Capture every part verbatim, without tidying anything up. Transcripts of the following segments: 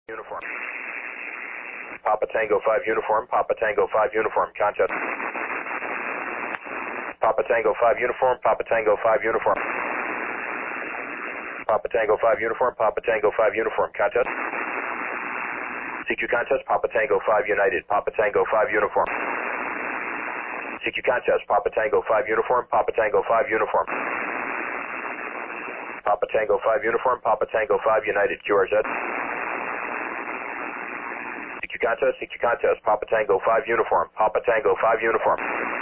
Uniform. Papa Tango five Uniform, Papa Tango five Uniform, contest. Papa Tango five Uniform, Papa Tango five Uniform. Papa Tango five Uniform, Papa Tango five Uniform, contest. C Q contest, Papa Tango five United, Papa Tango five Uniform. C Q contest, Papa Tango five Uniform, Papa Tango five Uniform. Papa Tango five Uniform, Papa Tango five United, Q R Z. C Q contest, C Q contest, Papa Tango five Uniform, Papa Tango five Uniform.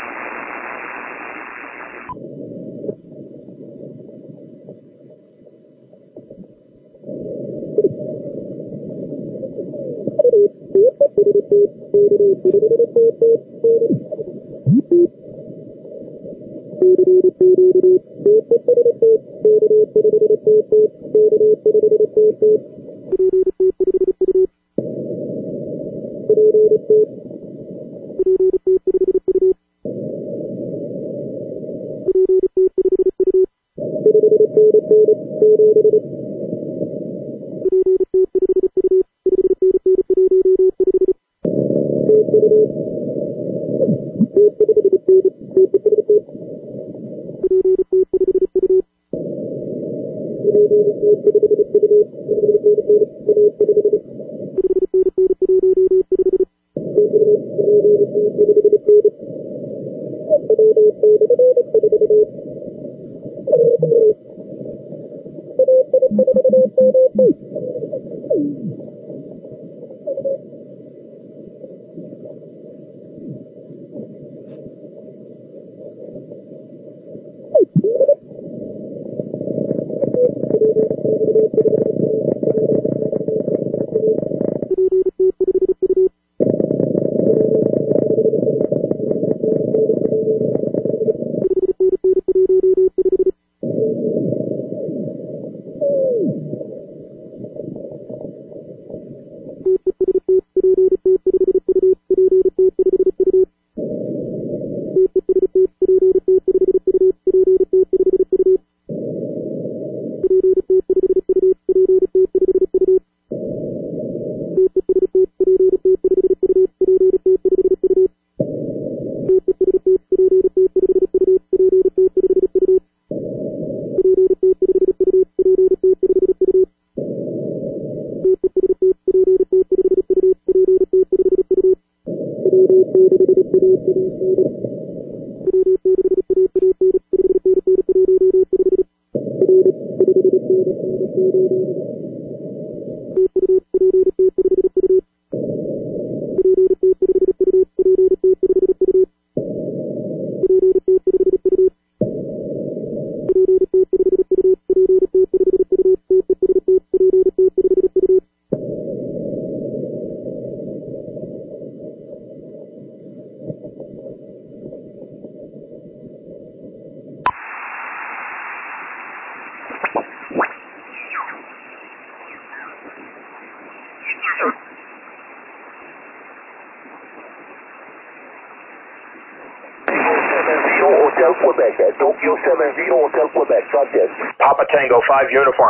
Hotel Quebec, Tokyo seven zero Hotel Quebec, contest. Papa Tango five Uniform.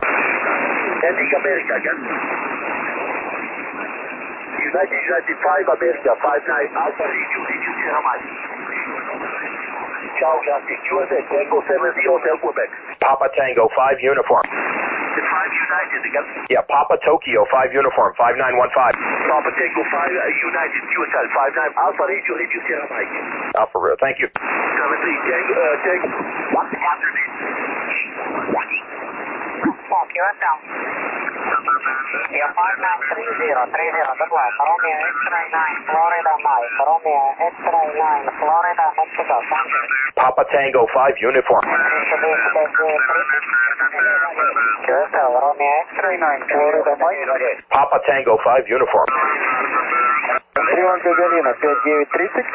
Ending America, again. United United five America, five nine Alpha Radio, did you see how much? Ciao, grazie. Q S S, Tango seven zero Hotel Quebec. Papa Tango five Uniform. The five United, again. Yeah, Papa Tokyo five Uniform, five nine one five. Papa Tango five uh, United, Q S L, five nine Alpha Radio, did you see how much? Alpha Real, thank you. seven three, Tango, uh, Tango. What's the answer? Q S L. Yeah, five nine three zero, three zero, good luck. Romeo X-ray nine, Florida Mike. Romeo X-ray nine, Florida, Mexico, contest. Papa Tango five Uniform. Q S L, Romeo X-ray nine, Florida Mike. Papa Tango five Uniform. three one Гагарина, пять девять тридцать.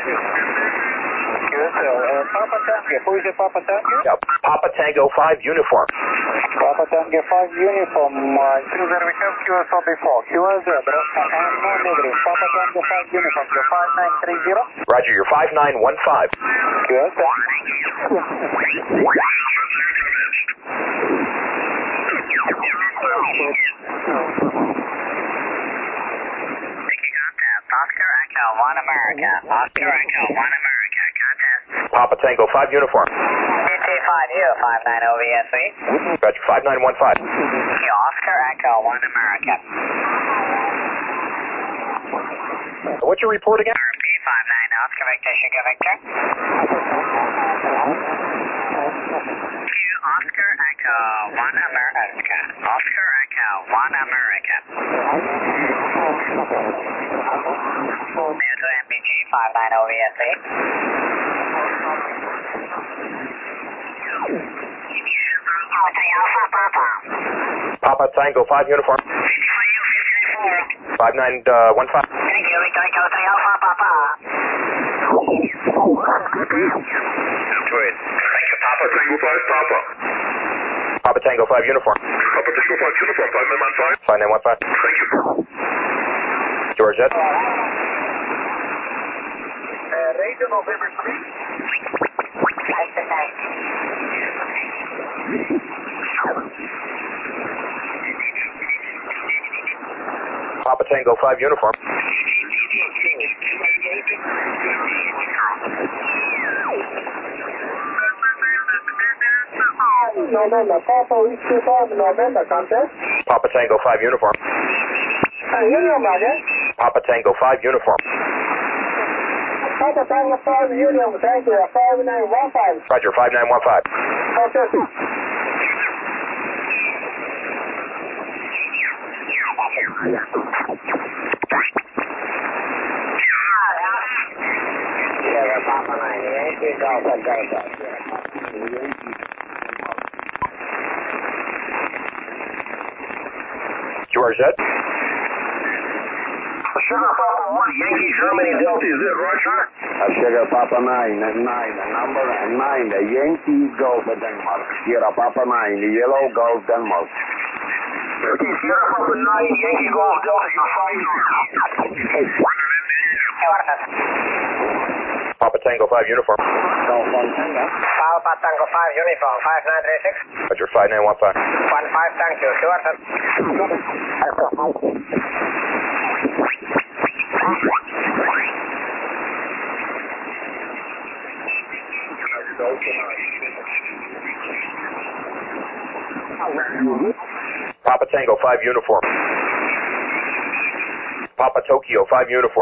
Q S L, uh, Papa Tango, who is the Papa Tango? Yeah, Papa Tango five Uniform. Papa Tango five Uniform, uh, cruiser we have Q S L before. Q S L, bro, and no negative. Papa Tango five Uniform, you're five nine three zero. Roger, you're five nine one five. Q S L. Echo one America. Oscar Echo one America. Contest. Papa Tango five uniform. B T five U five nine O V S E. Roger, five nine one five. Oscar Echo one America. What's your report again? R P five nine Oscar Victor Sugar Victor. Oscar Echo one America. Oscar Echo one America. Mute M P G five nine O V S E. Alpha Papa. Papa Tango five uniform. five nine one five. Thank you, Victor Echo three Alpha Papa. Great. Thank you, Papa Tango five Papa. Papa Tango five uniform. Papa Tango five uniform five nine one five. five nine one five. Thank you. Georgette. Radio November three. Papa Tango five uniform. November, Papa Whiskey five, November, contest. Papa Tango five uniform. Union, Roger. Papa Tango five uniform. Papa Tango five, Union, thank you, five nine one five. Roger, five nine one five. Okay. Papa nine Yankee Delta Delta. Georgette. Sugar Papa one Yankee Germany Delta, is it Roger? Sugar Papa nine, nine, number nine, Yankee Golf Denmark. Sierra Papa nine, Yellow Golf Denmark. Okay, Sierra Papa nine Yankee Golf Delta, you're fine. Papa Tango five uniform. Papa Tango five uniform five nine three six. Roger, five nine one five. one five, thank you. Sure, sir. Papa Tango five uniform. Papa Tokyo five uniform.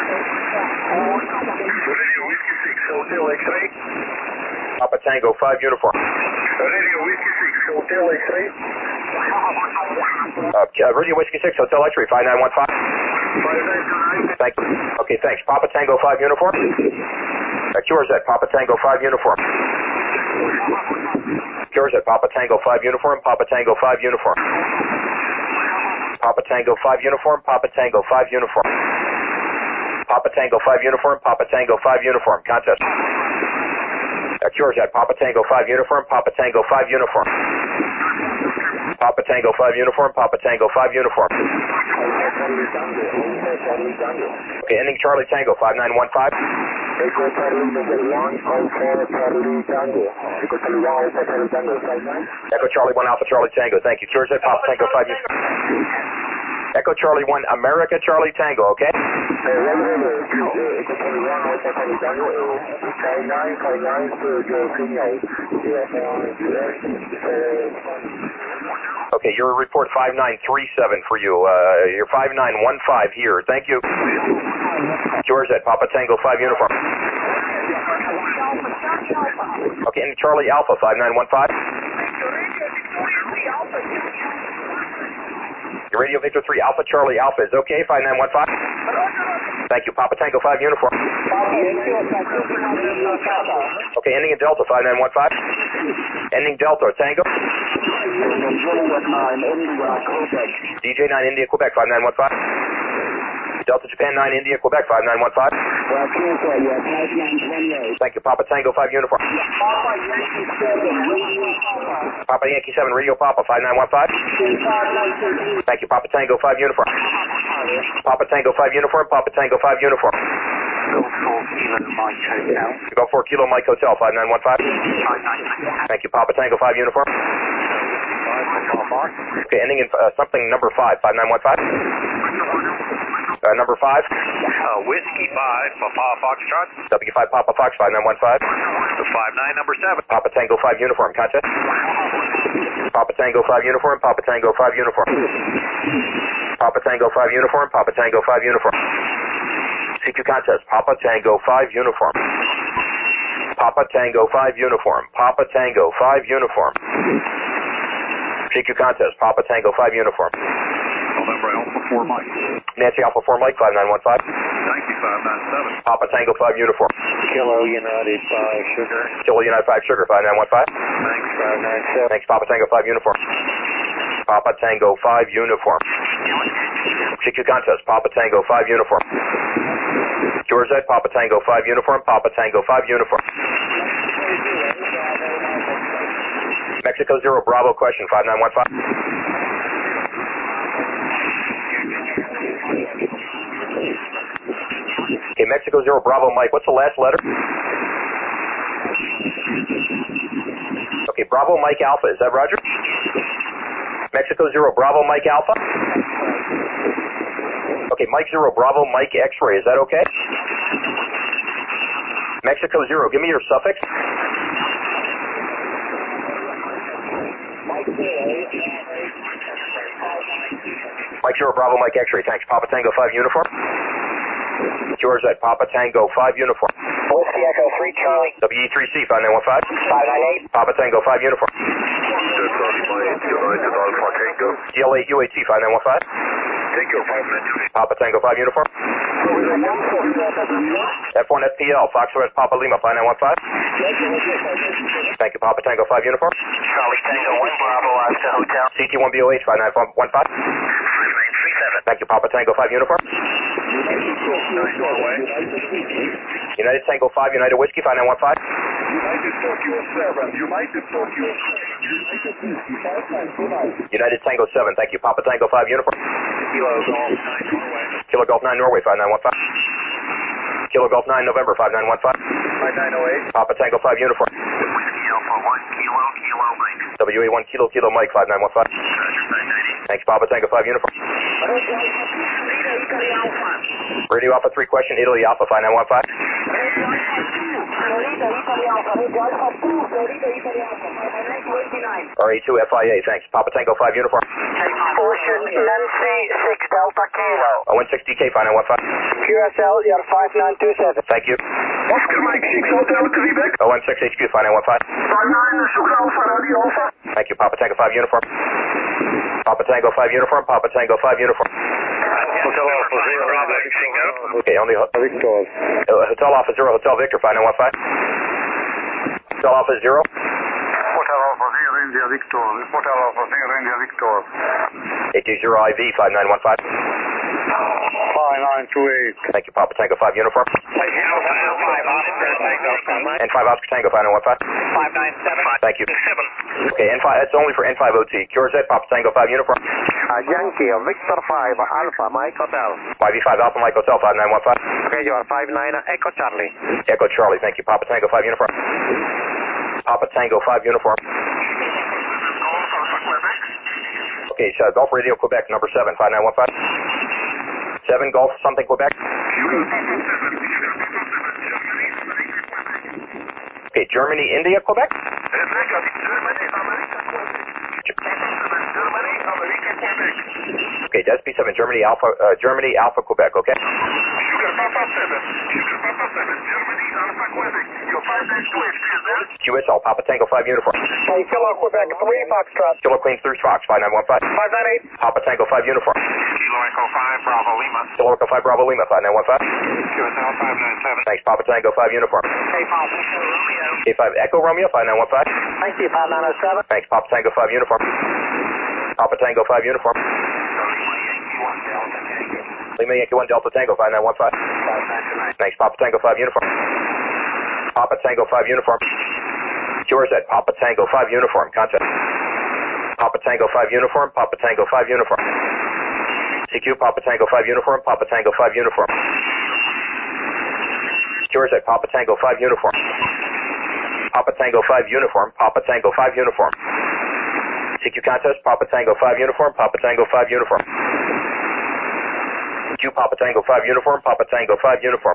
Radio Whiskey six, Hotel X-ray. Papa Tango five uniform. Radio Whiskey six, Hotel X-ray. Uh, Radio Whiskey six, Hotel X-ray, five nine one five. five nine two nine. Thank you. Okay, thanks. Papa Tango five uniform. Uh, Georgette, Papa Tango five uniform. Georgette, Papa Tango five uniform. Papa Tango five uniform. Papa Tango five uniform. Papa Tango five uniform. Papa Tango five uniform. Papa Tango five uniform. Contest. Uh, Georgette, Papa Tango five uniform. Papa Tango five uniform. Papa Tango five uniform. Papa Tango five uniform. Okay, ending Charlie Tango five nine one five. Echo Charlie one, Alpha Charlie Tango. Echo Charlie one, Alpha Charlie Tango, five nine. Echo Charlie one, Alpha Charlie Tango. Thank you. Georgette, Papa Tango five uniform. Echo Charlie one, America Charlie Tango, okay? Echo Charlie one, Alpha Charlie Tango, five nine, five nine, Okay, your report five nine three seven for you. Uh, you're five nine one five here. Thank you. Georgette, Papa Tango five uniform. Okay, and Charlie Alpha five nine one five. Your Radio Victor three Alpha Charlie Alpha is okay, five nine one five. Thank you. Papa Tango five uniform. Okay, ending in Delta five nine one five. Ending Delta Tango. D J nine India Quebec five nine one five. Delta Japan nine India Quebec five nine one five. Thank you. Papa Tango five uniform. Papa Yankee seven Radio Papa five nine one five. Thank you. Papa Tango five uniform. Papa Tango five uniform. Papa Tango five uniform. Go four Kilo Mike Hotel five nine one five. Thank you. Papa Tango five uniform. Okay, ending in uh, something number five five nine one five. Uh, number five. Uh, Whiskey five, Papa Foxtrot. W five Papa Fox, five nine one five. five nine, number seven. Papa Tango five uniform, contest. Papa Tango five uniform, Papa Tango five uniform. Papa Tango five uniform, Papa Tango five uniform. C Q contest, Papa Tango five uniform. Papa Tango five uniform, Papa Tango five uniform. C Q contest, Papa Tango five uniform. November Alpha four Mike. Nancy Alpha four Mike, five nine one five. Yankee five nine seven. Papa Tango five uniform. Kilo United five Sugar. Kilo United five Sugar, five nine one five. Thanks. five nine seven. Thanks, Papa Tango five uniform. Papa Tango five uniform. C Q contest, Papa Tango five uniform. George Z, Papa Tango five uniform, Papa Tango five uniform. Mexico Zero Bravo question, five nine one five. Okay, Mexico Zero Bravo Mike, what's the last letter? Okay, Bravo Mike Alpha, is that Roger? Mexico Zero Bravo Mike Alpha? Okay, Mike Zero Bravo Mike X-ray, is that okay? Mexico Zero, give me your suffix. Mike Zero Bravo Mike X-ray, thanks. Papa Tango five uniform. George at Papa Tango five uniform. Whiskey Echo three Charlie. W E three C five nine one five. five nine eight. Papa Tango five uniform. United Alpha Tango. G L eight U A T five nine one five. Tango five nine two. Papa Tango five uniform. F one F P L, Foxtrot Papa Lima five nine one five. Thank you, Papa Tango five uniform. Charlie Tango one Bravo Oscar Hotel. C T one B O H five nine one five. five nine three seven. Thank you, Papa Tango five uniform. Norway. United Tango five, United Whiskey five nine one five. United Tokyo seven. United Tokyo United Tango seven, thank you, Papa Tango five uniform. Kilo Golf nine Norway. Kilo Golf nine Norway five nine one five. Kilo Golf nine November five nine one five. five nine oh eight. Papa Tango five uniform. Whiskey Alpha one Kilo Kilo Mike. W A one Kilo Kilo Mike five nine one five. Roger five ninety. Thanks, Papa Tango five uniform. Radio Alpha three question, Italy Alpha five nine one five. R A two F I A, thanks. Papa Tango five uniform. Ocean Nancy six Delta Kilo. one sixty K five nine one five. Q S L, you're five nine two seven. Thank you. Oscar Mike six Hotel Quebec. one six H Q five nine one five. five nine Sugar Alpha Radio Alpha. Thank you, Papa Tango five uniform. Papa Tango five uniform, Papa Tango five uniform. Hotel Alpha zero Bravo Tango. Okay, only ho- Victor. uh, Hotel Alpha zero, Hotel Victor five nine one five. Hotel Alpha zero. Hotel Alpha zero India Victor. Hotel Alpha zero India Victor. eight two zero I V five nine one five. five nine two eight. Thank you, Papa Tango five uniform. N five Oscar Tango five nine one five. five nine seven. Thank you. seven. Okay, N five, that's only for N five O T. Q R Z, Papa Tango five uniform. Uh, Yankee, Victor five, Alpha, Mike Hotel. Y V five Alpha Mike Hotel five nine one five. Okay, you are five nine, Echo Charlie. Echo Charlie, thank you, Papa Tango five uniform. Papa Tango five uniform. Okay, so Gulf Radio Quebec number seven five nine one five. seven Gulf something Quebec. Okay, Germany, India, Quebec. Okay, S P seven, Germany, Alpha, uh, Germany, Alpha, Quebec, okay? Q S L, Papa Tango five uniform. Kilo Quebec three Foxtrot. Kilo Queen three Fox, five nine one five. five nine eight. Papa Tango five uniform. Kilo Echo five Bravo Lima. Kilo Echo five Bravo Lima, five nine one five. Q S L five nine seven. Thanks, Papa Tango five uniform. K five Echo Romeo. K five Echo Romeo, five nine one five. Thank you, five nine oh seven. Thanks, Papa Tango five uniform. Papa Tango five uniform. Lima Yankee one Delta Tango five nine one five. Thanks, Papa Tango five uniform. Papa Tango five uniform. Yours at Papa Tango five uniform. Contact. Papa Tango five uniform. Papa Tango five uniform. C Q Papa Tango five uniform. Papa Tango five uniform. Yours at Papa Tango five uniform. Papa Tango five uniform. Papa Tango five uniform. C Q contest. Papa Tango five uniform. Papa Tango five uniform. Q Papa Tango five uniform, Papa Tango five uniform.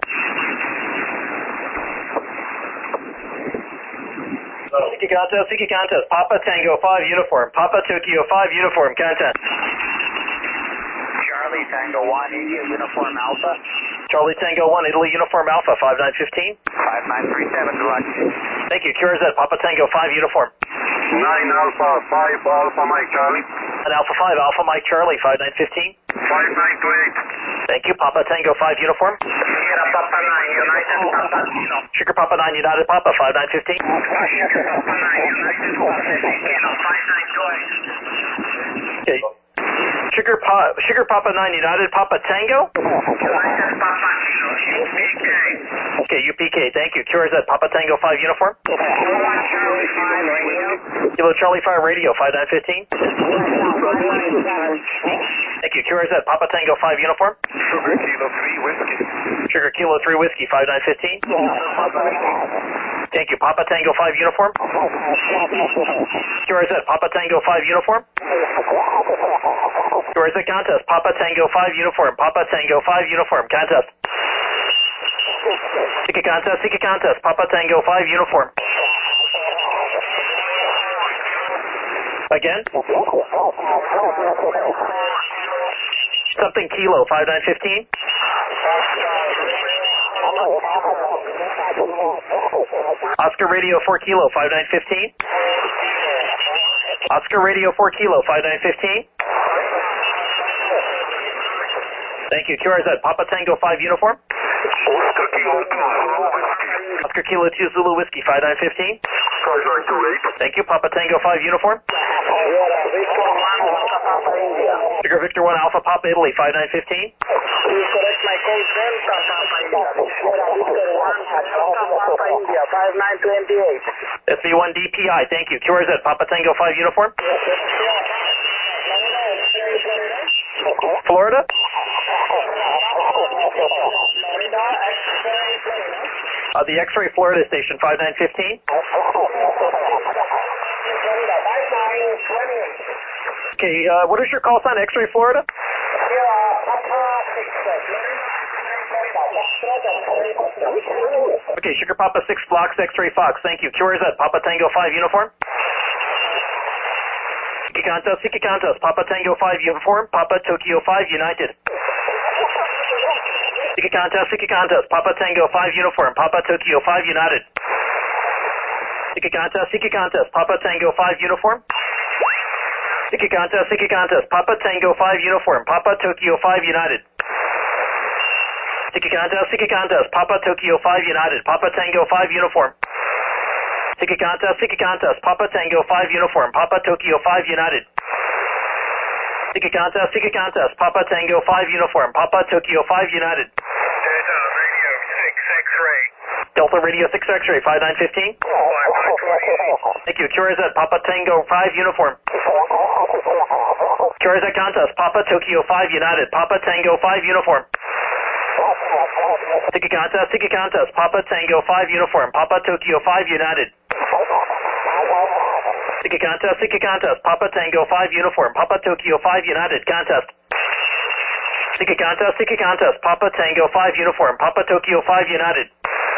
Seeking contest, seeking contest, Papa Tango five uniform, Papa Tokyo five uniform, contact. Charlie Tango one, India uniform Alpha. Charlie Tango one, Italy uniform Alpha, five nine one five. five nine three seven, good luck. Thank you, Q R Z, Papa Tango five uniform. nine Alpha five Alpha Mike Charlie. And Alpha five, Alpha Mike Charlie, five nine one five. five nine two eight. Thank you, Papa Tango five uniform. Sierra Papa nine, United Papa Kilo. Sugar Papa nine, United Papa, five nine one five. Sugar Papa nine, United Papa Kilo, five nine two eight. Okay. Sugar, pa Sugar Papa nine, United Papa Tango. United Papa Kilo, U P K. Okay, U P K, thank you. Q R Z, Papa Tango five uniform. one Charlie five radio. Kilo Charlie five radio, five nine one five. Thank you, Q R Z, Papa Tango five uniform. Sugar Kilo three Whiskey. Sugar Kilo three Whiskey, five nine one five. Thank you, Papa Tango five uniform. Q R Z, Papa Tango five uniform. Q R Z contest, Papa Tango five uniform, Papa Tango five uniform, contest. Seek a contest, seek a contest, Papa Tango five uniform. Again? Something Kilo, five nine one five. Oscar Radio four Kilo, five nine one five. Oscar Radio four Kilo, five nine one five. Thank you, Q R Z, Papa Tango five uniform. Oscar Kilo two Zulu Whiskey. Oscar Kilo two Zulu Whiskey, five nine one five. five nine two eight. Thank you, Papa Tango five uniform. Sugar Victor one Alpha Papa Italy, five nine one five. Please correct my code, Delta Papa India. Victor one Alpha Papa India, five nine two eight. S V one D P I, thank you. Q R Z, Papa Tango five uniform. Florida? Uh, the X-ray Florida station, five nine one five. Okay, uh, what is your call sign, X-ray Florida? Okay, Sugar Papa six Blocks, X-ray Fox, thank you. Q R Z, Papa Tango five uniform. Siki contest, Siki contest, Papa Tango five uniform, Papa Tokyo five United. Siki contest, Siki contest, Papa Tango five uniform, Papa Tokyo five United. Siki contest, Siki contest, Papa Tango five uniform. Siki contest, Siki contest, Papa Tango five uniform, Papa Tokyo five United. Siki contest, Siki contest, Papa Tokyo five United, Papa Tango five uniform. Siki contest, Siki contest, Papa Tango five uniform, Papa Tokyo five United. Siki contest, Siki contest, Papa Tango five uniform, Papa Tokyo five United. Delta Radio six X-ray. Delta Radio six X-ray, five nine one five. Thank you, Q R Z, Papa Tango five uniform. Q R Z contest, Papa Tokyo five United, Papa Tango five uniform. Siki contest, Siki contest, Papa Tango five uniform, Papa Tokyo five United. Siki contest, Siki contest, Papa Tango five uniform, Papa Tokyo five United, contest. Siki contest, Siki contest, Papa Tango five uniform, Papa Tokyo five United.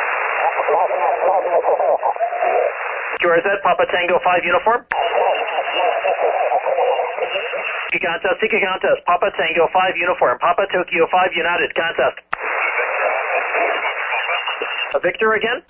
Q R Z, Papa Tango five uniform. Siki contest, Siki contest, Papa Tango five uniform, Papa Tokyo five United, contest. A Victor again?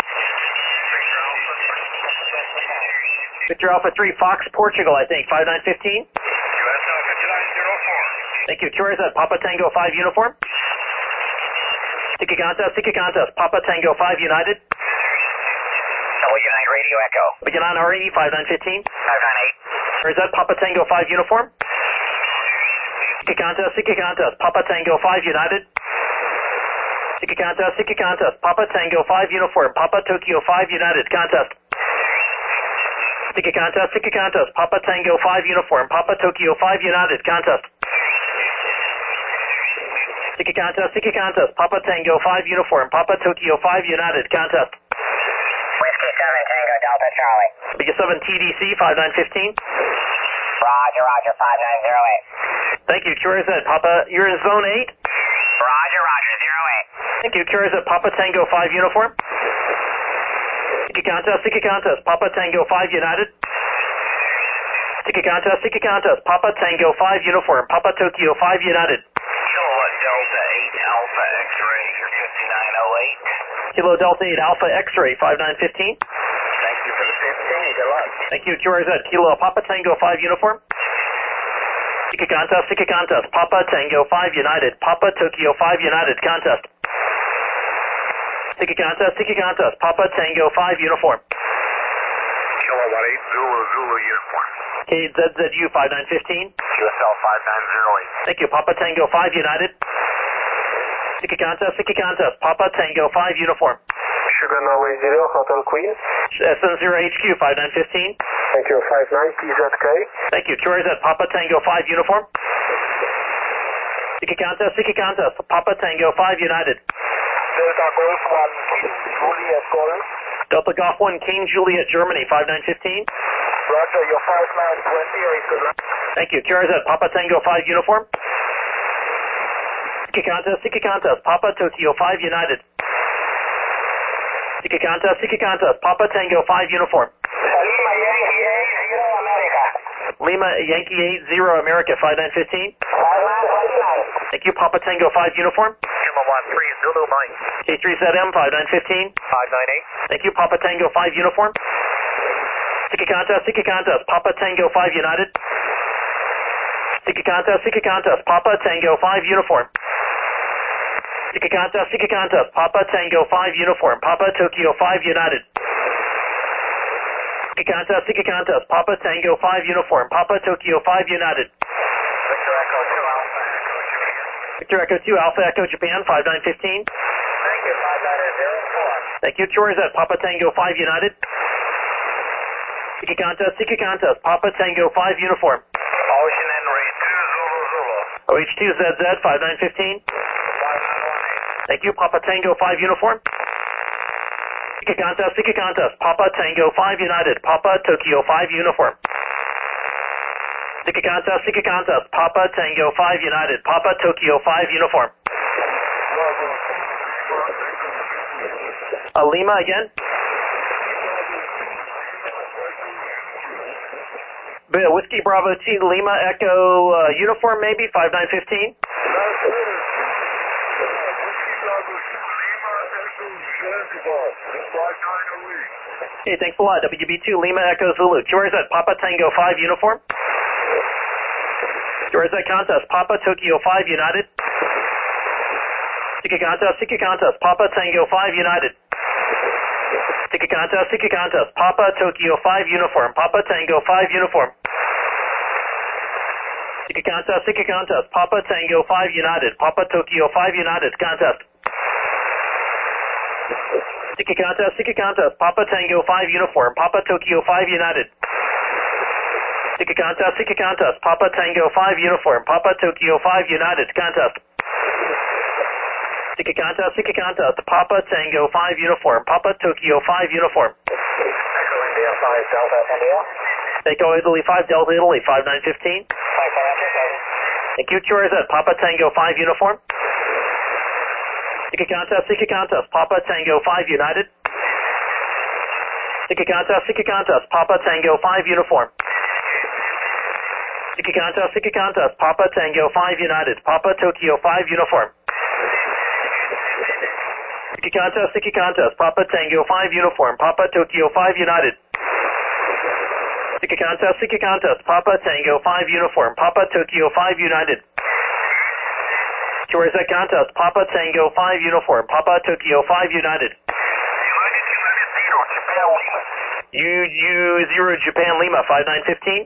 Victor Alpha three, Fox, Portugal, I think, five nine one five. U S Alpha nine zero four. Thank you, Q R Z, Papa Tango five uniform. Siki contest, Siki contest, Papa Tango five United. W nine Radio Echo. Begin on R E, five nine one five. five nine eight. Q R Z, Papa Tango five uniform. Siki contest, Siki contest, Papa Tango five United. Siki contest, Siki contest, Papa Tango five uniform, Papa Tokyo five United, contest. Siki contest, Siki contest, Papa Tango five uniform, Papa Tokyo five United, contest. Siki contest, Siki contest, Papa Tango five uniform, Papa Tokyo five United, contest. Whiskey seven Tango Delta Charlie. Big seven T D C, five nine one five. Roger, Roger, five nine zero eight. Thank you, Q R Z, Papa, you're in zone eight? Thank you. Curious at Papa Tango five Uniform. Sticky contest, sticky contest, Papa Tango five United. Sticky contest, sticky contest, Papa Tango five Uniform, Papa Tokyo five United. Kilowatt Delta eight Alpha X-ray fifty-nine oh eight. Kilo Delta eight Alpha X-ray five nine one five. Thank you for the fifteen. Good luck. Thank you. Q R Z, Kilo Papa Tango five Uniform. Sticky contest, sticky contest, Papa Tango five United, Papa Tokyo five United, contest. Sticky contest, sticky contest, Papa Tango five Uniform. Kilowatt eight Zulu Zulu uniform. K Z Z U five nine one five. U S L five nine zero eight. Thank you. Papa Tango five United. Sticky contest, sticky contest, Papa Tango five Uniform. Sugar Norway zero, Hotel Queen. S N zero H Q five nine one five. Thank you, five nine T Z K. Thank you. Q R Z, Papa Tango five Uniform. Sticky contest, sticky contest, Papa Tango five United. Delta Golf one Juliet Golf. Delta Golf one King Juliet Germany five nine one five. Roger, your five nine twenty-eight. Good luck. Thank you. Q R Z, Papa Tango five Uniform. Sticky contest, sticky contest, Papa Tokyo five United. Sticky contest, sticky contest, Papa Tango five Uniform. Lima Yankee eight zero America. Lima Yankee eight zero America five nine one five. five nine five nine. Thank you. Papa Tango five Uniform. Kilowatt three Zulu Mike. K three Z M five nine one five. five nine eight. Thank you. Papa Tango five Uniform. Sticky contest, sticky contest, Papa Tango five United. Sticky contest, sticky contest, Papa Tango five Uniform. Sticky contest, sticky contest, Papa Tango five Uniform, Papa Tokyo five United. Sticky contest, sticky contest, Papa Tango five Uniform, Papa Tokyo five United. Victor Echo two Alpha Echo Japan. Victor Echo two Alpha Echo Japan five nine one five. Thank you, five nine zero four. Thank you. Q R Z, Papa Tango five United. Sticky contest, sticky contest, Papa Tango five Uniform. Ocean Henry two Zulu Zulu. O H two Z Z five nine one five. five nine one eight. Thank you. Papa Tango five Uniform. Sticky contest, sticky contest, Papa Tango five United, Papa Tokyo five Uniform. Sticky contest, sticky contest, Papa Tango five United, Papa Tokyo five Uniform. Uh, Lima again. B- Whiskey Bravo T Lima Echo uh, Uniform maybe five nine one five. Okay, thanks a lot. W B two Lima Echo Zulu. Q R Z Papa Tango five Uniform. Q R Z contest Papa Tokyo five United. Sticky contest, sticky contest, Papa Tango five United. Sticky contest, sticky contest, Papa Tokyo five Uniform, Papa Tango five Uniform. Sticky contest, sticky contest, Papa Tango five United, Papa Tokyo five United, contest. Sticky contest, sticky contest, Papa Tango five Uniform, Papa Tokyo five United. Sticky contest, sticky contest, Papa Tango five Uniform, Papa Tokyo five United, contest. Sticky contest, sticky contest, Papa Tango five Uniform, Papa Tokyo five Uniform. Echo India five Delta India. Echo Italy five Delta Italy five nine one five. five five two. Thank you. Q R Z Papa Tango five Uniform. Sticky contest, sticky contest, Papa Tango five United. Sticky contest, sticky contest, Papa Tango five Uniform. Sticky contest, sticky contest, Papa Tango five United, Papa Tokyo five Uniform. Sticky contest, sticky contest, Papa Tango five Uniform, Papa Tokyo five United. Sticky contest, sticky contest, Papa Tango five Uniform, Papa Tokyo five United. Q R Z contest, Papa Tango five Uniform, Papa Tokyo five United. United United zero Japan Lima. U U zero Japan Lima five nine one five.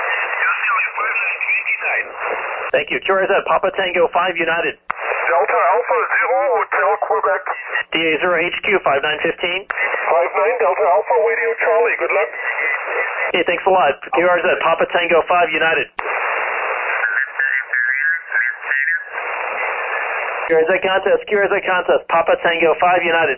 Thank you. Q R Z Papa Tango five United. Delta Alpha Zero Hotel Quebec. D A zero H Q five nine one five. five nine Delta Alpha Radio Charlie. Good luck. Okay, thanks a lot. Q R Z Papa Tango five United. Q R Z contest, Q R Z contest, Papa Tango five United.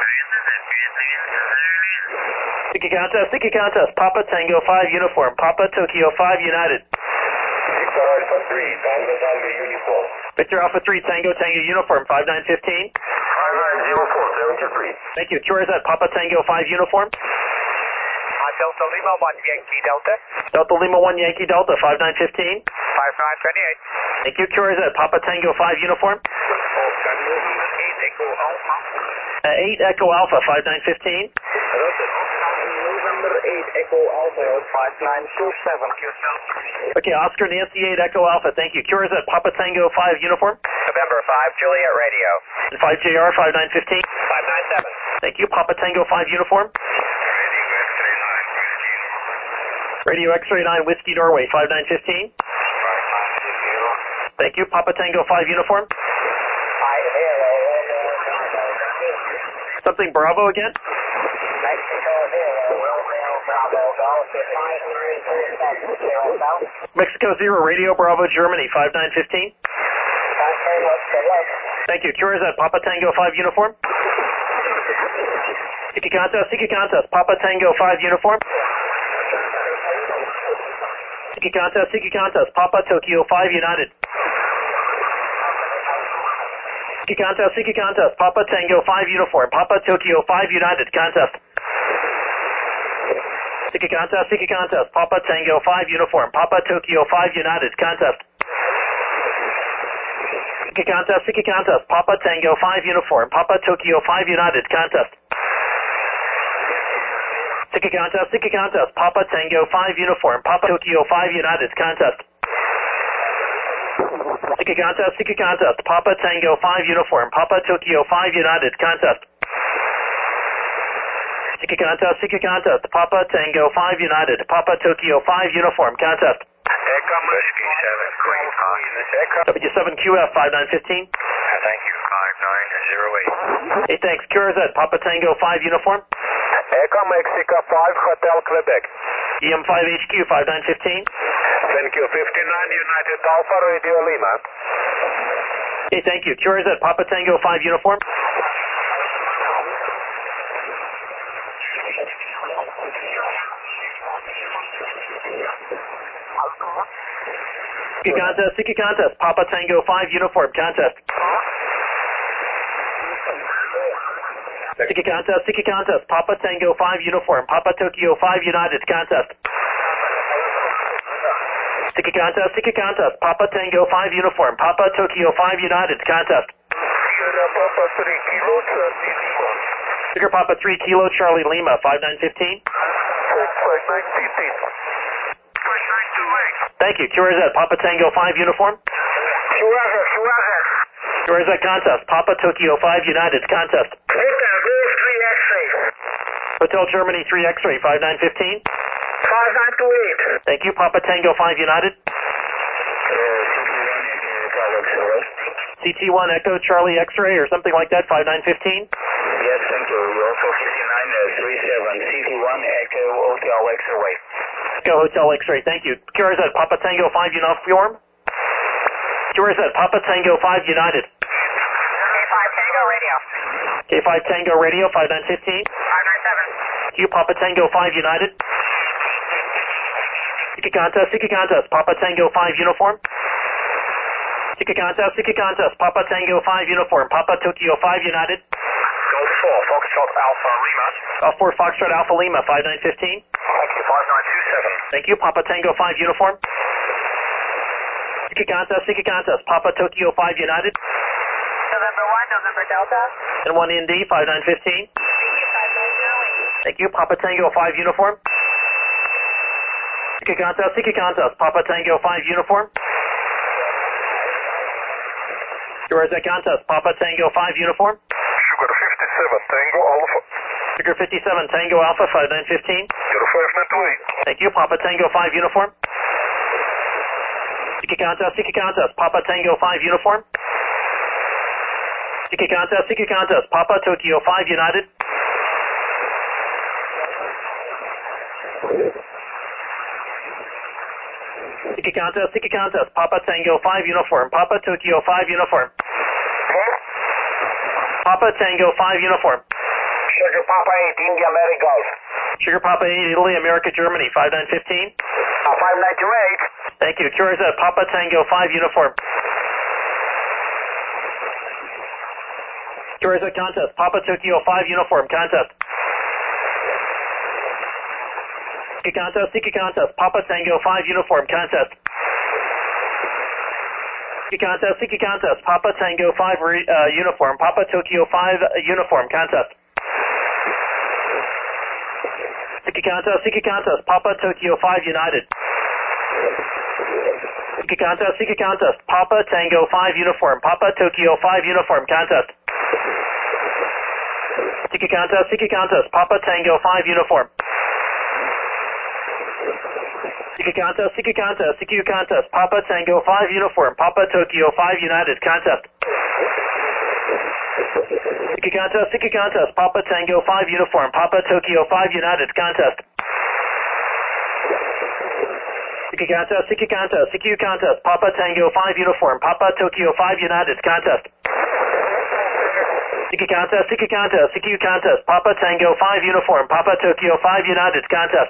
Sticky contest, sticky contest, Papa Tango five Uniform, Papa Tokyo five United. Victor Alpha three Tango Tango Uniform. Victor Alpha three Tango Tango Uniform five nine one five. five nine zero four seven two three. Thank you. Q R Z Papa Tango five uniform. Uh, Delta Lima one Yankee Delta. Delta Lima one Yankee Delta five nine one five. five nine two eight. Thank you. Q R Z Papa Tango five uniform. eight Echo Alpha. Uh, eight Echo Alpha five nine one five. November eight Echo Alpha five nine two seven. Okay, Oscar Nancy eight Echo Alpha. Thank you. Q R Z Papa Tango five uniform. November five Juliet Radio. And five J R five nine one five. five nine seven. Thank you. Papa Tango five uniform. Radio X-ray nine Whiskey Norway five nine one five. Thank you. Papa Tango five uniform. Something Bravo again? Mexico Zero Radio Bravo Germany five nine one five. Thank you. Q R Z Papa Tango five uniform. Siki contest, Siki contest, Papa Tango five uniform. Siki contest, Siki contest, Papa Tokyo five United. Siki contest, Siki contest, Papa Tango five uniform, Papa Tokyo five United contest. Siki contest, Siki contest, Papa Tango five uniform, Papa Tokyo five United contest. Siki contest, Siki contest, Papa Tango five uniform, Papa Tokyo five United contest. Siki contest, Siki contest, Papa Tango five uniform, Papa Tokyo five United contest. Siki contest, Siki contest, Papa Tango five uniform, Papa Tokyo five United contest. Siki contest, Siki contest, Papa Tango five United, Papa Tokyo five uniform contest. Echo Whiskey seven Queen Echo. W seven Q F five nine one five. Thank you. five nine zero eight. Hey, thanks. Q R Z Papa Tango five uniform. Echo Mexico five Hotel Quebec. E M five H Q five nine one five. Thank you. fifty-nine United Alpha Radio Lima. Hey, thank you. Q R Z Papa Tango five uniform. Siki contest, Siki contest, Papa Tango five uniform contest. Siki contest, Siki contest, Papa Tango five uniform, Papa Tokyo five United contest. Siki contest, Siki contest, Papa Tango five uniform, Papa Tokyo five United contest. Papa three Kilo Charlie Lima. Sugar Papa three Kilo Charlie Lima five nine one five. five nine one five. Thank you. Q R Z Papa Tango five uniform. Q R Z, Q R Z. Q R Z contest, Papa Tokyo five United contest. Hotel Golf three X-ray. Hotel Germany three X-ray five nine one five. five nine two eight. Thank you. Papa Tango five United. C T one Echo Charlie X-ray or something like that five nine one five. Yes, thank you. You're also fifty-nine three seven C T one Echo Hotel X-ray. Echo Hotel X-ray. Thank you. Q R Z Papa Tango five uniform. Q R Z Papa Tango five United. K five Tango Radio. K five Tango Radio five nine one five. five nine seven. Q Papa Tango five United. Siki contest, Siki contest, Papa Tango five uniform. Siki contest, Siki contest, Papa Tango five uniform, Papa Tokyo five United. Golf four Foxtrot Alpha Lima. Golf four Foxtrot Alpha Lima five nine one five. Thank you. five nine two seven. Thank you. Papa Tango five uniform. Siki contest, Siki contest, Papa Tokyo five United. November one, November Delta. And one N D five nine one five. Thank you. Papa Tango five uniform. Siki contest, Siki contest, Papa Tango five uniform. Q R Z contest, Papa Tango five uniform. Sugar fifty-seven Tango Alpha. Sugar fifty-seven Tango Alpha five nine one five. Zero five nine two eight. Thank you. Papa Tango five uniform. Siki contest, Siki contest, Papa Tango five uniform. Siki contest, Siki contest, Papa Tokyo five United. Siki contest, Siki contest, Papa Tango five uniform, Papa Tokyo five uniform. Papa Tango five uniform. Sugar Papa eight, India Mary Golf. Sugar Papa eight, Italy, America, Germany, five nine one five. Uh, five nine two eight. Thank you. Q R Z, Papa Tango five uniform. Tourism contest, Papa Tokyo five uniform, contest. Seeker contest, Seeker contest, Papa Tango five uniform, contest. Seeker contest, Seeker contest, Papa Tango five re, uh, uniform, Papa Tokyo five uh, uniform, contest. Seeker contest, Seeker contest, Papa Tokyo five United. Seeker contest, Seeker contest, Papa Tango five uniform, Papa Tokyo five uniform, contest. Seeker contest, Seeker contest, Papa Tango five uniform. Seeker contest, Seeker contest, Seeker contest, Papa Tango five uniform, Papa Tokyo five United, contest. Seeker contest, Seeker contest, Papa Tango five uniform, Papa Tokyo five United, contest. Seeker contest, Seeker contest, Seeker contest, Papa Tango five uniform, Papa Tokyo five United, contest. Seeker contest, Seeker contest, Seeker contest, Papa Tango five uniform, Papa Tokyo five United, contest.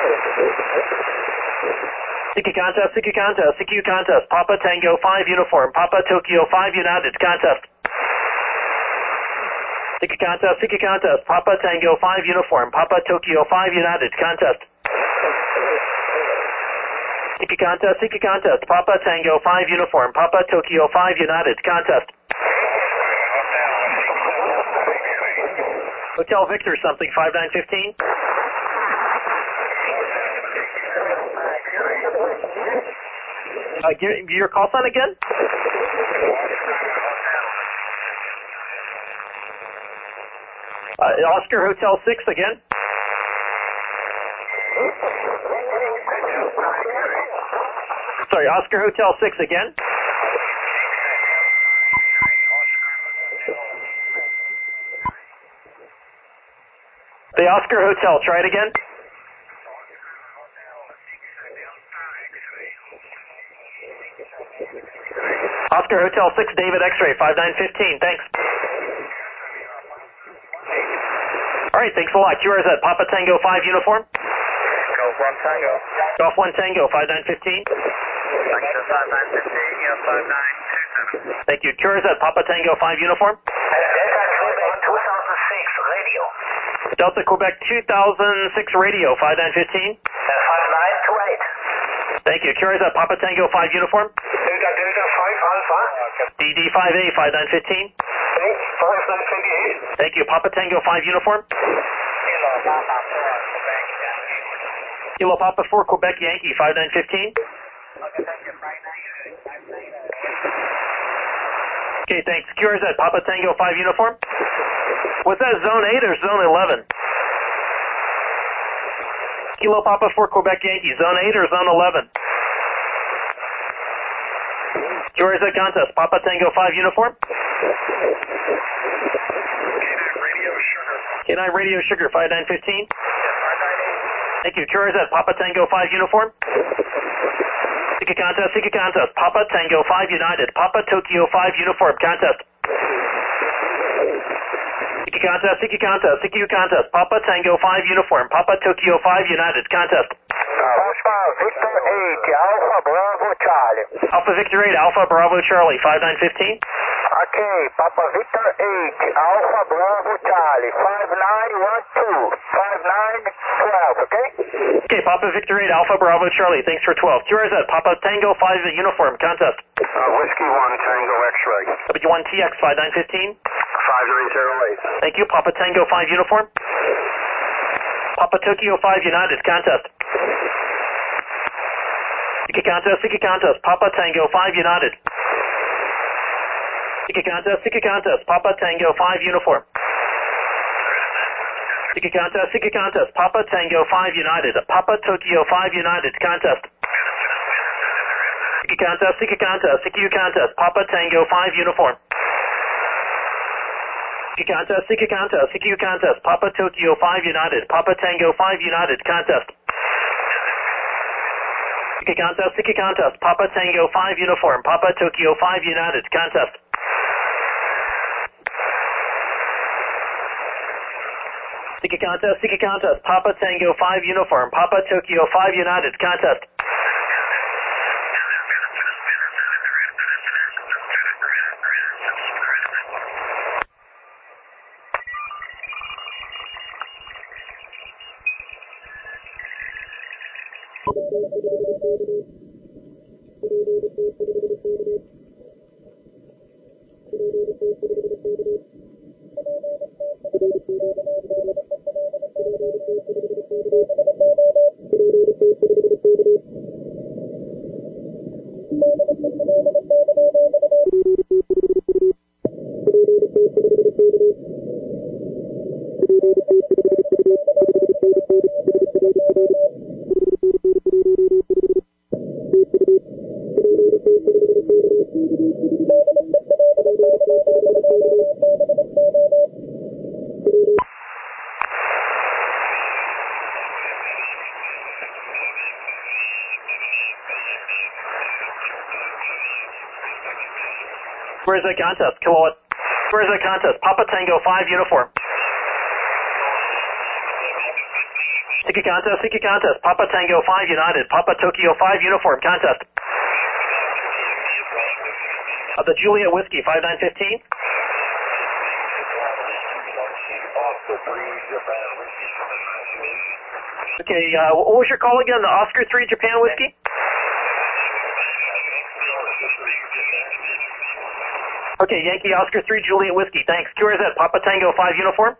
Seeker contest, Seeker contest, Seeker contest, Papa Tango five uniform, Papa Tokyo five United, contest. Seeker contest, Seeker contest, Papa Tango five uniform, Papa Tokyo five United, contest. Seeker contest, Seeker contest, Papa Tango five uniform, Papa Tokyo five United, contest. Hotel Victor something, five nine fifteen. Uh, give, your call sign again? Uh, Oscar Hotel six again. Sorry, Oscar Hotel six again. The Oscar Hotel, try it again. Oscar Hotel six, David X-ray, five nine fifteen, thanks. Alright, thanks a lot. Q R Z, Papa Tango five uniform. Golf one Tango. Golf one Tango, five nine fifteen. five nine fifteen, yeah, five nine two seven. Thank you. Q R Z, Papa Tango five uniform. Delta Quebec two thousand six radio. Delta Quebec two thousand six radio, five nine fifteen. five nine two eight. Thank you. Q R Z, Papa Tango five uniform. Delta Delta five Alpha. D D five A, five nine fifteen. five nine twenty-eight. Thank you. Papa Tango five uniform. Kilo Papa four, Quebec Yankee, five nine fifteen. Okay, thanks. Q R Z, Papa Tango five uniform. Was that zone eight or zone eleven? Kilo Papa four, Quebec Yankee, zone eight or zone eleven? Q R Z contest, Papa Tango five uniform. K nine Radio Sugar, five nine fifteen. Thank you. Q R Z, Papa Tango five uniform. Seeker contest, Seeker contest, Papa Tango five United, Papa Tokyo five uniform, contest. Seeker contest, Seeker contest, Seeker contest, Papa Tango five uniform, Papa Tokyo five United, contest. Alpha Victor eight, Alpha Bravo Charlie. Alpha Victor eight, Alpha Bravo Charlie, five nine fifteen. Okay, Papa Victor eight, Alpha Bravo Charlie, five nine one two, five nine twelve, okay? Okay, Papa Victor eight, Alpha Bravo Charlie, thanks for twelve. Q R Z, Papa Tango five uniform, contest. Uh, Whiskey one Tango X-ray. W one T X, five nine fifteen. five nine zero eight. Thank you. Papa Tango five uniform. Papa Tokyo five United, contest. Seeker contest, Seeker contest, Papa Tango five United. Seeker contest, Seeker contest, Papa Tango five uniform. Seeker contest, Seeker contest, Papa Tango five United, Papa Tokyo five United, contest. Seeker contest, Seeker contest, Seeker contest, Papa Tango five uniform. Seeker contest, Seeker contest, Seeker contest, Papa Tokyo five United, Papa Tango five United, contest. Seeker contest, Seeker contest, Papa Tango five uniform, Papa Tokyo five United, contest. Seeker contest, Seeker contest, Papa Tango five uniform, Papa Tokyo five United, contest. Where's the contest? Kilowatt. Where's the contest? Papa Tango five uniform. Sticky contest, sticky contest. Papa Tango five United. Papa Tokyo five uniform. Contest. Of the Juliet Whiskey five nine fifteen. Okay, uh, what was your call again? The Oscar three Japan Whiskey? Okay, Yankee Oscar three Juliet Whiskey, thanks. Q R Z, Papa Tango five uniform.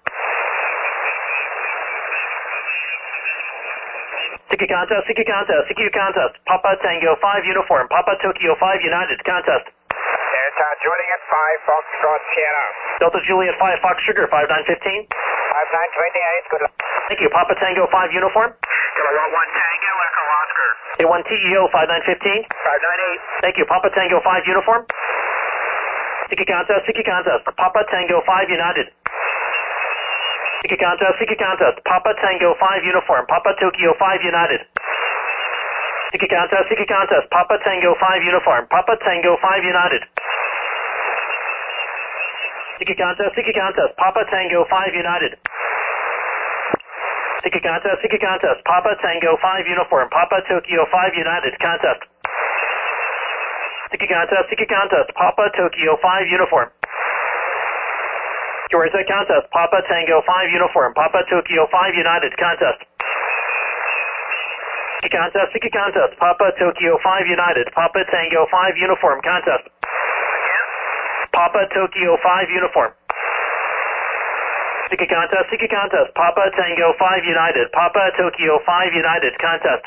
Sticky contest, sticky contest, sticky contest. Papa Tango five uniform. Papa Tokyo five United, contest. Delta Juliet five Foxtrot Sierra. Delta Juliet five Fox Sugar five nine fifteen. five nine twenty-eight, good luck. Thank you, Papa Tango five uniform. Kilowatt one Tango, Echo Oscar. A one T E O five nine fifteen. five nine eight. Thank you, Papa Tango five uniform. Sticky contest, sticky contest. Papa Tango five United. Sticky contest, sticky contest. Papa Tango five uniform. Papa Tokyo five United. Sticky contest, sticky contest. Papa Tango five uniform. Papa Tango five United. Sticky contest, sticky contest. Papa Tango five United. Sticky contest, sticky contest. Papa Tango five uniform. Papa Tokyo five United. Contest. Sticky contest, sticky contest. Papa Tokyo five uniform. Where's that contest? Papa Tango five uniform. Papa Tokyo five United. Contest. Sticky contest, sticky contest. Papa Tokyo five United. Papa Tango five uniform. Contest. Papa Tokyo five uniform. Sticky contest, sticky contest. Papa Tango five United. Papa Tokyo five United. Contest.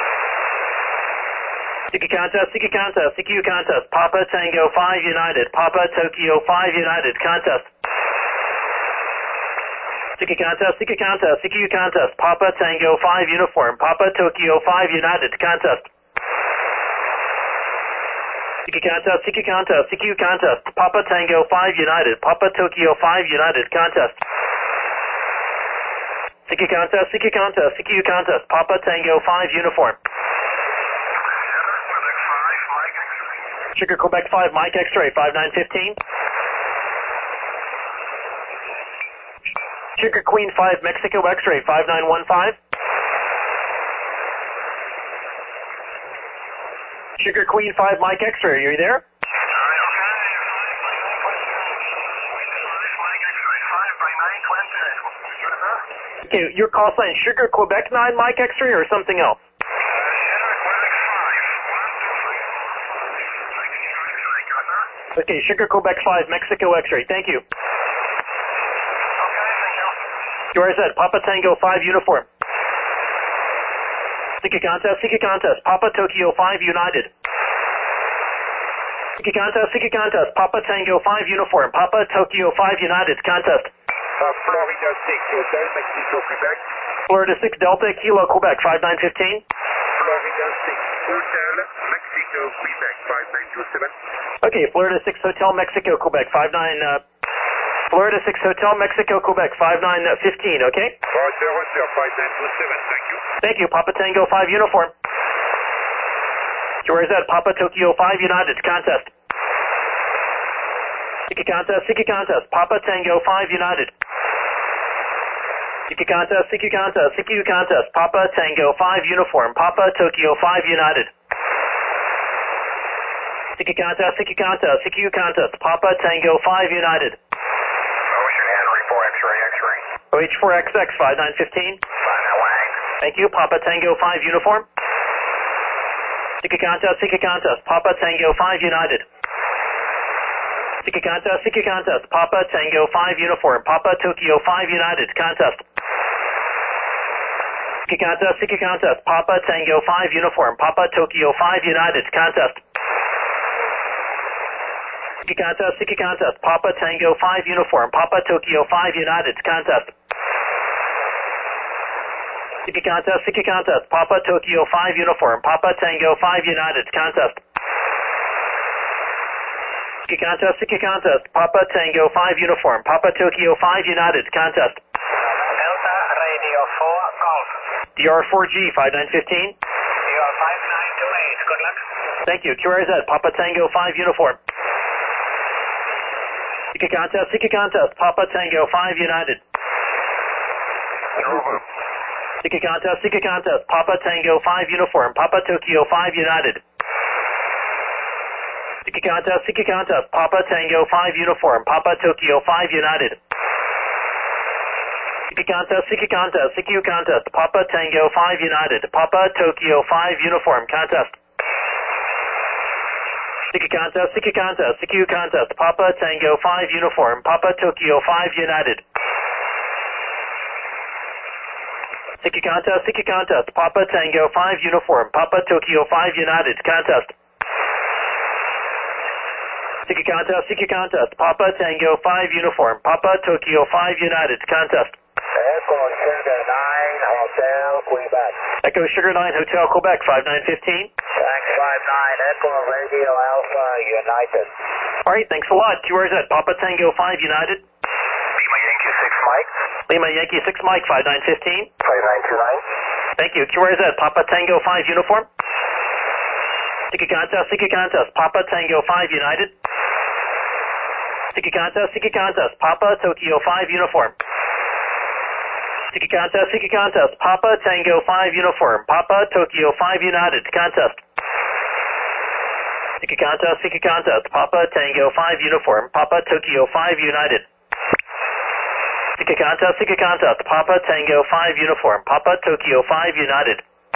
Sticky contest, sticky contest, sticky contest. Papa Tango five United. Papa Tokyo five United. Contest. Sticky contest, sticky contest, sticky contest. Papa Tango five uniform. Papa Tokyo five United. Contest. Sticky contest, sticky contest, sticky contest. Papa Tango five United. Papa Tokyo five United. Contest. Sticky contest, sticky contest, sticky contest. Papa Tango five uniform. Sugar Quebec five, Mike X-ray five nine fifteen. Sugar Queen five, Mexico X-ray five nine one five. Sugar Queen five, Mike X-ray, are you there? Okay, your call sign Sugar Quebec nine, Mike X-ray, or something else? Okay, Sugar Quebec five, Mexico X-ray, thank you. Q R Z, Papa Tango five uniform. Sticky contest, sticky contest. Papa Tokyo five United. Sticky contest, sticky contest. Papa Tango five uniform. Papa Tokyo five United. Contest. Uh, Florida six, Hotel Mexico, Quebec. Florida six Delta Kilo Quebec five nine fifteen. Florida six, Hotel Mexico, Quebec five nine two seven. Okay, Florida six Hotel Mexico Quebec five nine. Uh, Florida six Hotel Mexico Quebec five nine fifteen. Okay. Roger, Roger five nine two seven. Thank you. Thank you. Papa Tango five uniform. Where is that? Papa Tokyo five United. Contest. Sticky contest, sticky contest. Papa Tango five United. Sticky contest, sticky contest, sticky contest. Papa Tango five uniform. Papa Tokyo five United. Sticky contest, sticky contest, sticky contest. Papa Tango five United. Ocean Henry four X-ray, X-ray. O H four X X five nine fifteen. Five nine one. Thank you. Papa Tango five uniform. Seeker contest, seeker contest, Papa Tango five United. Seeker contest, seeker contest, Papa Tango five Uniform, Papa Tokyo five United, contest. Seeker contest, seeker contest, Papa Tango five Uniform, Papa Tokyo five United, contest. Seeker contest, seeker contest, Papa Tango five Uniform, Papa Tokyo five United, contest. Seeker contest, seeker contest, Papa Tokyo five Uniform, Papa Tango five United, contest. Seeker contest, seeker contest, Papa Tango five Uniform, Papa Tokyo five United, contest. Delta Radio four, Golf. D R four G five nine one five. D R five nine two eight, good luck. Thank you. Q R Z, Papa Tango five Uniform. Seeker contest, seeker contest, Papa Tango five United. Seeker contest, seeker contest, Papa Tango five Uniform, Papa Tokyo five United. Seeker contest, seeker contest, Papa Tango five Uniform, Papa Tokyo five United. Seeker contest, seeker contest, C Q contest, Papa Tango five United, Papa Tokyo five Uniform, contest. Seeker contest, seeker contest, C Q contest, Papa Tango five Uniform, Papa Tokyo five United. Seeker contest, seeker contest, Papa Tango five Uniform, Papa Tokyo five United, contest. Seeker contest, seeker contest, Papa Tango five Uniform, Papa Tokyo five United, contest. Echo Sugar nine, Hotel Quebec. Echo Sugar nine, Hotel Quebec, five nine one five. Thanks, five nine, Echo Radio Alpha United. Alright, thanks a lot. Q R Z, Papa Tango five United. Lima Yankee six Mike. Lima Yankee six Mike, five nine one five. five nine two nine. Thank you. Q R Z, Papa Tango five Uniform. Seeker contest, seeker contest, Papa Tango five United. Seeker contest, seeker contest, Papa Tokyo five Uniform. Seeker contest, seeker contest, Papa Tango five Uniform, Papa Tokyo five United, contest. Seeker contest, seeker contest, Papa Tango five Uniform, Papa Tokyo five United. Seeker contest, seeker contest, Papa Tango five Uniform, Papa Tokyo five United.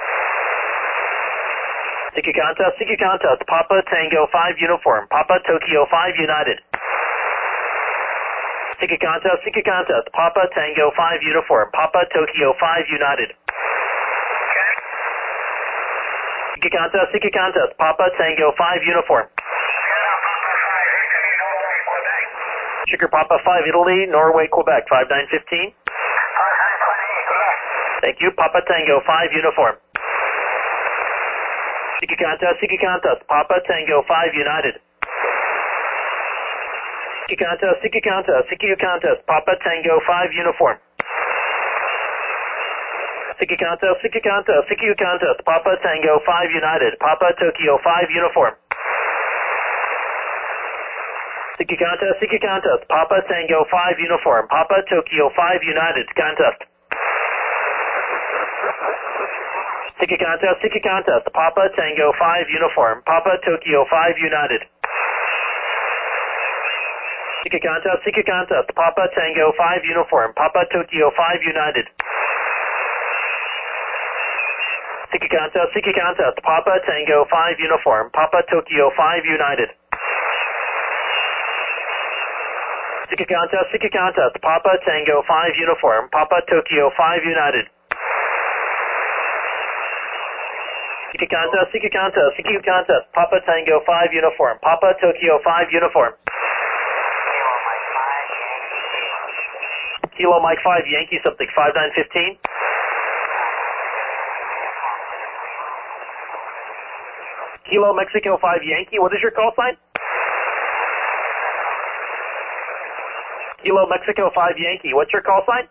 Seeker contest, seeker contest, Papa Tango five Uniform, Papa Tokyo five United. Seeker contest, seeker contest, Papa Tango five Uniform, Papa Tokyo five United. Seeker contest, seeker contest, Papa Tango five Uniform. Sugar Papa five Italy, Norway, Quebec, five nine one five. Thank you. Papa Tango five Uniform. Seeker contest, seeker contest, Papa Tango five United. Seeker contest, seeker contest, C Q contest, Papa Tango five Uniform. Seeker contest, seeker contest, C Q contest, Papa Tango five United, Papa Tokyo five Uniform. Seeker contest, seeker contest, Papa Tango five Uniform, Papa Tokyo five United, contest. Seeker contest, seeker contest, Papa Tango five Uniform, Papa Tokyo five United. Seeker contest, seeker contest, Papa Tango five Uniform, Papa Tokyo five United. Seeker contest, seeker contest, Papa Tango five Uniform, Papa Tokyo five United. Seeker contest, seeker contest, Papa Tango five Uniform, Papa Tokyo five United. Seeker contest, seeker contest, C Q contest, Papa Tango five Uniform, Papa Tokyo five Uniform. Kilo Mike five Yankee something, five nine one five. Kilo Mexico five Yankee, what is your call sign? Kilo Mexico five Yankee, what's your call sign?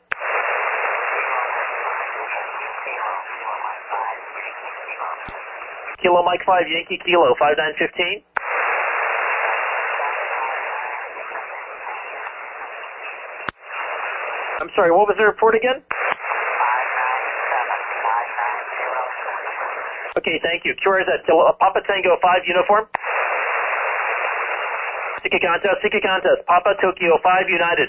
Kilo Mike five Yankee Kilo, five nine one five. I'm sorry, what was the report again? Okay, thank you. Q R Z, Papa Tango five Uniform. Seeker contest, seeker contest, Papa Tokyo five United.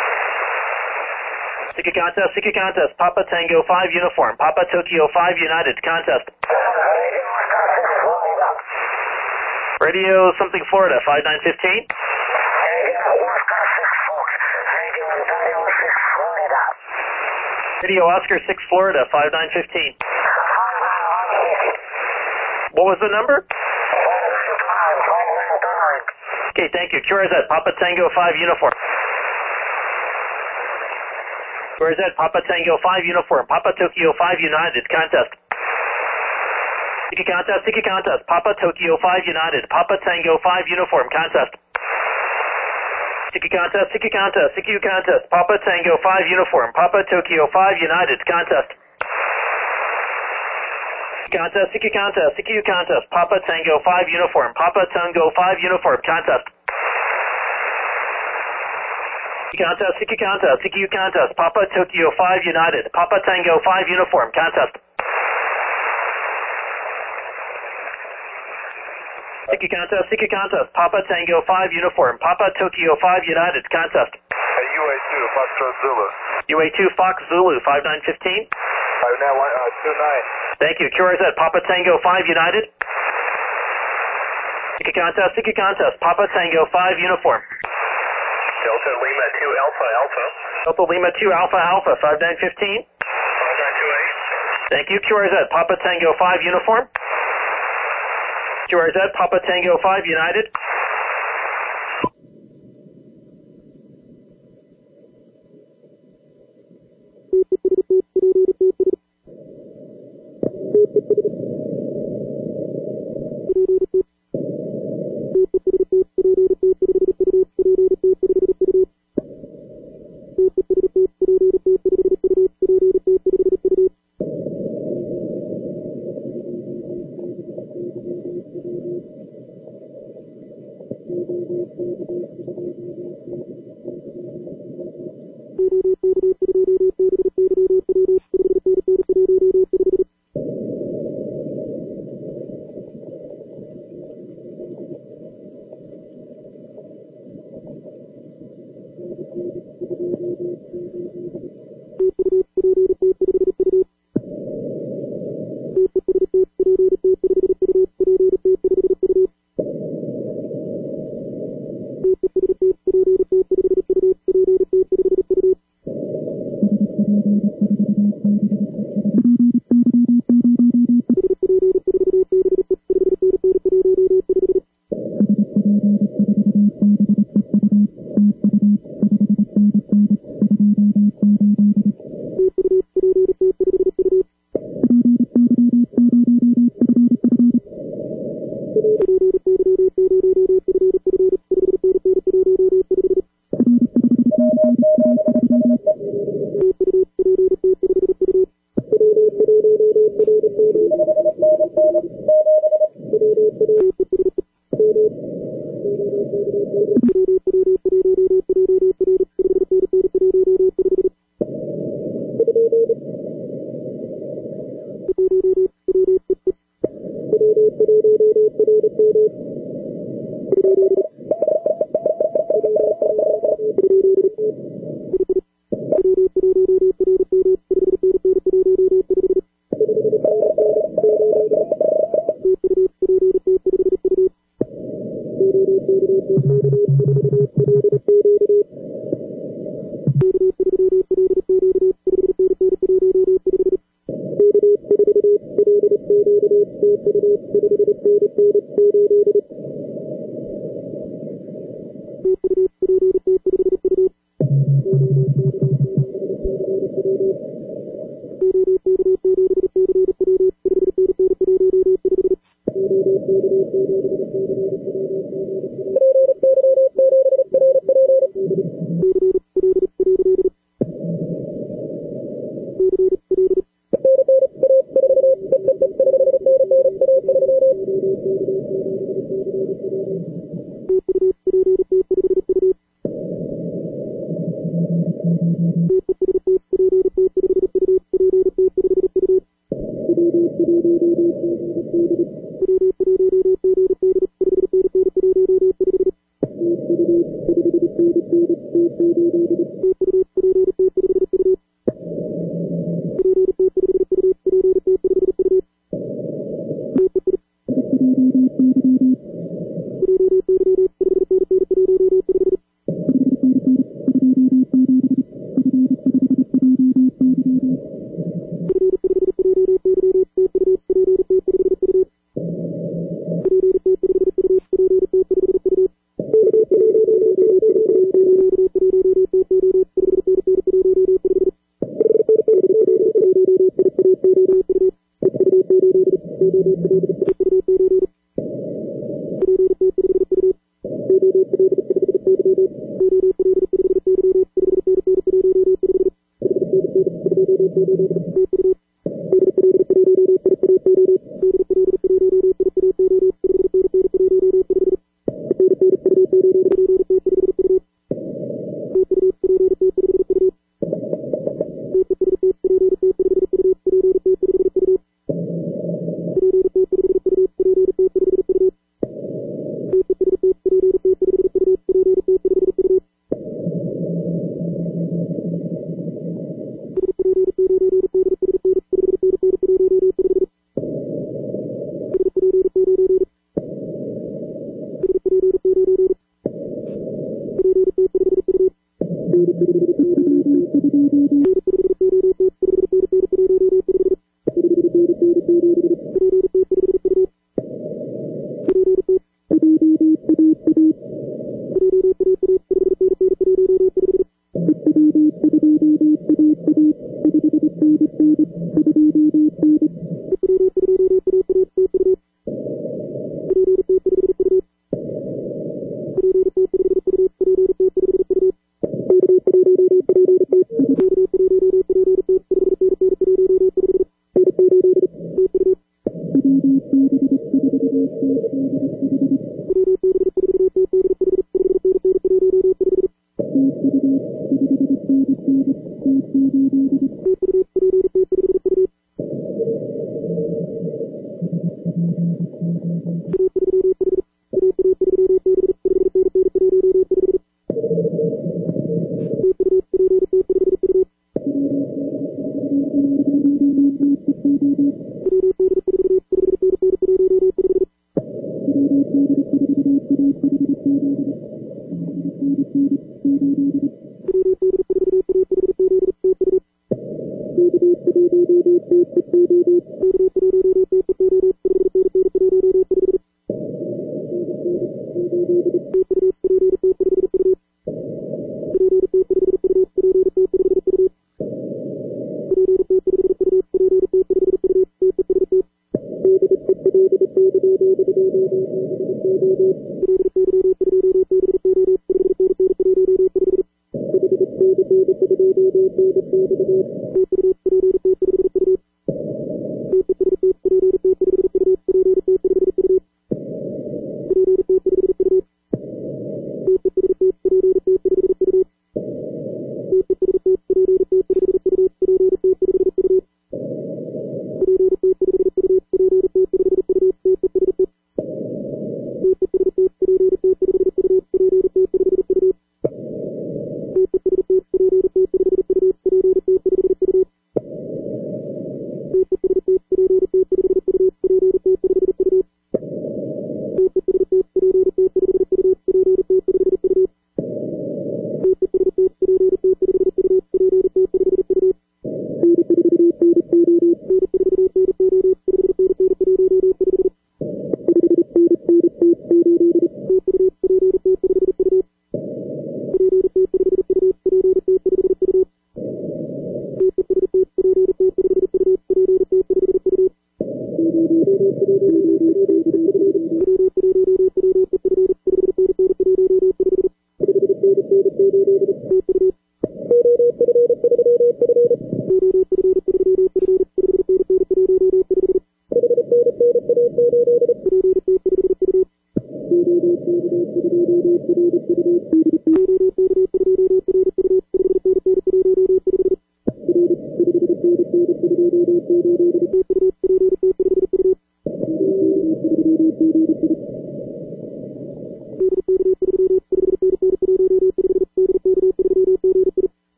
Seeker contest, seeker contest, Papa Tango five Uniform, Papa Tokyo five United, contest. Radio something Florida, five nine fifteen. Oscar six Fox, Radio Ontario six Florida. Radio Oscar six Florida, five nine fifteen. What was the number? Okay, thank you. Q R Z, Papa Tango five Uniform. Q R Z, Papa Tango five Uniform. Papa Tokyo five United, contest. Siki contest, Siki contest. Papa Tokyo five United. Papa Tango five Uniform, contest. Siki contest, Siki contest, Siki contest. Papa Tango five Uniform. Papa Tokyo five United, contest. Contest, Siki contest, Siki contest. Papa Tango five Uniform. Papa Tango five Uniform, contest. Contest, Siki contest, Siki contest. Papa Tokyo five United. Papa Tango five Uniform, contest. Siki contest, Siki contest. Papa Tango five Uniform. Papa Tokyo five United, contest. Hey, U A two, Foxtrot Zulu. U A two Fox Zulu, five nine fifteen. five nine one, uh, two nine. Thank you. Q R Z, Papa Tango five United. Siki contest, Siki contest. Papa Tango five Uniform. Delta Lima two Alpha Alpha. Delta Lima two Alpha Alpha, five nine fifteen. five nine two eight. Thank you. Q R Z, Papa Tango five Uniform. Q R Z, Papa Tango five United.